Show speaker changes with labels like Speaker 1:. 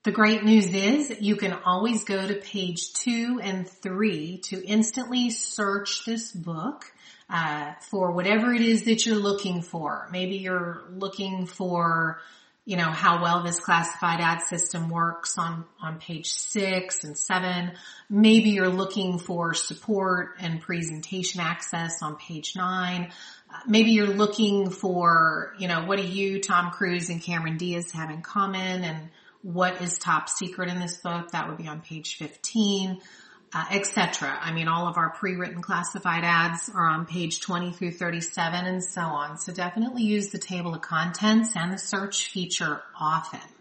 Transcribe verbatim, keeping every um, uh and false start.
Speaker 1: The great news is you can always go to page two and three to instantly search this book uh, for whatever it is that you're looking for. Maybe you're looking for, you know, how well this classified ad system works on, on page six and seven. Maybe you're looking for support and presentation access on page nine. Uh, maybe you're looking for, you know, what do you, Tom Cruise and Cameron Diaz have in common, and what is top secret in this book? That would be on page fifteen, uh, et cetera. I mean, all of our pre-written classified ads are on page twenty through thirty-seven and so on. So definitely use the table of contents and the search feature often.